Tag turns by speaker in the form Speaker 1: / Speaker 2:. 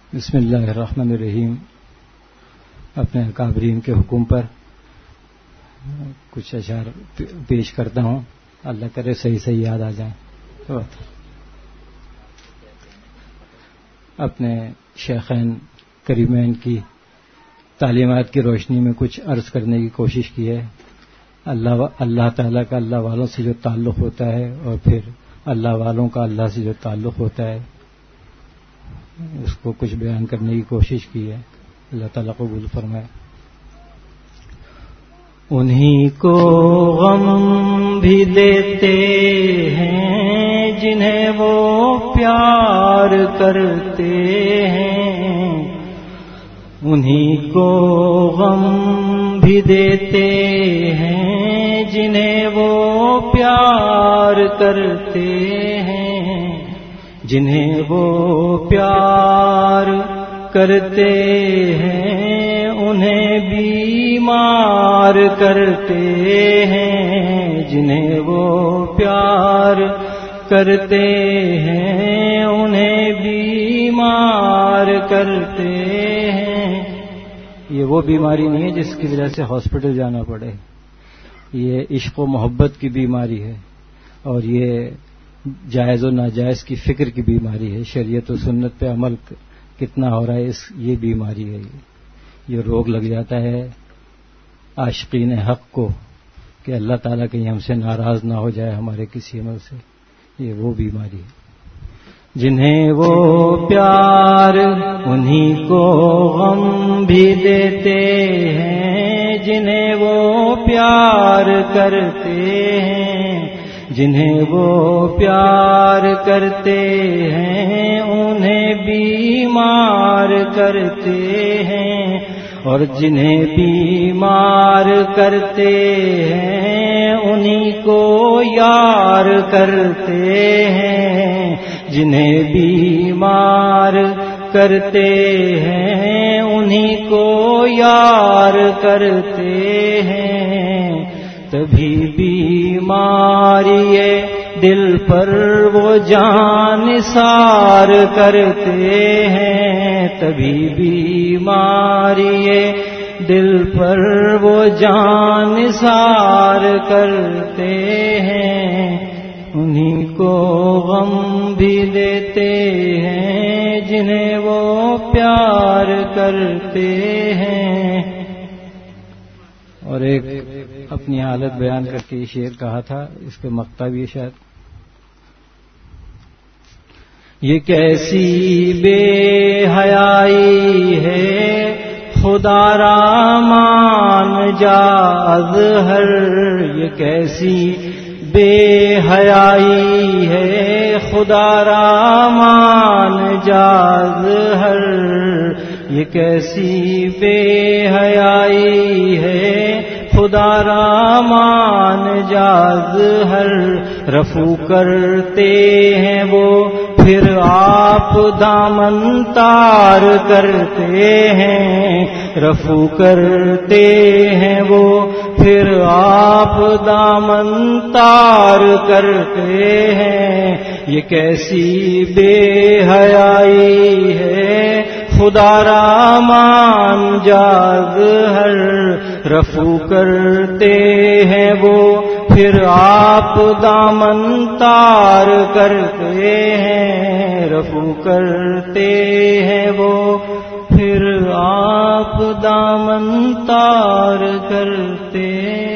Speaker 1: بسم اللہ الرحمن الرحیم. اپنے اکابرین کے حکم پر کچھ اشعار پیش کرتا ہوں. اللہ کرے صحیح صحیح یاد آ جائیں. اپنے شیخین کریمین کی تعلیمات کی روشنی میں کچھ عرض کرنے کی کوشش کی ہے. اللہ تعالیٰ کا اللہ والوں سے جو تعلق ہوتا ہے اور پھر اللہ والوں کا اللہ سے جو تعلق ہوتا ہے اس کو کچھ بیان کرنے کی کوشش کی ہے. اللہ تعالیٰ قبول فرمائے. انہی کو غم بھی دیتے ہیں جنہیں وہ پیار کرتے ہیں. انہی کو غم بھی دیتے ہیں جنہیں وہ پیار کرتے ہیں. جنہیں وہ پیار کرتے ہیں انہیں بیمار کرتے ہیں. جنہیں وہ پیار کرتے ہیں انہیں بیمار کرتے ہیں. یہ وہ بیماری نہیں ہے جس کی وجہ سے ہاسپٹل جانا پڑے. یہ عشق و محبت کی بیماری ہے اور یہ جائز و ناجائز کی فکر کی بیماری ہے. شریعت و سنت پہ عمل کتنا ہو رہا ہے یہ بیماری ہے. یہ روگ لگ جاتا ہے عاشقین حق کو کہ اللہ تعالیٰ کہیں ہم سے ناراض نہ ہو جائے ہمارے کسی عمل سے. یہ وہ بیماری ہے. جنہیں وہ پیار انہی کو غم بھی دیتے ہیں. جنہیں وہ پیار کرتے ہیں. جنہیں وہ پیار کرتے ہیں انہیں بیمار کرتے ہیں. اور جنہیں بیمار کرتے ہیں انہی کو یار کرتے ہیں. جنہیں بیمار کرتے ہیں انہی کو یار کرتے ہیں. تبھی بیماری دل پر وہ جان نثار کرتے ہیں. تبھی بیماری دل پر وہ جان نثار کرتے ہیں. انہی کو غم بھی دیتے ہیں جنہیں وہ پیار کرتے ہیں. اور ایک اپنی حالت بیان کر کے یہ شعر کہا تھا, اس کے مقطع بھی شاید. یہ کیسی بے حیائی ہے خدا را مان جا اظہر. یہ کیسی بے حیائی ہے خدا را مان جا اظہر. یہ کیسی بے حیائی ہے خدا را مان جا اظہر. رفو کرتے ہیں وہ پھر آپ دامن تار کرتے ہیں. رفو کرتے ہیں وہ پھر آپ دامن تار کرتے ہیں. یہ کیسی بے حیائی ہے خدا را مان جا اظہر. رفو کرتے ہیں وہ پھر آپ دامن تار کرتے ہیں. رفو کرتے ہیں وہ پھر آپ دامن تار کرتے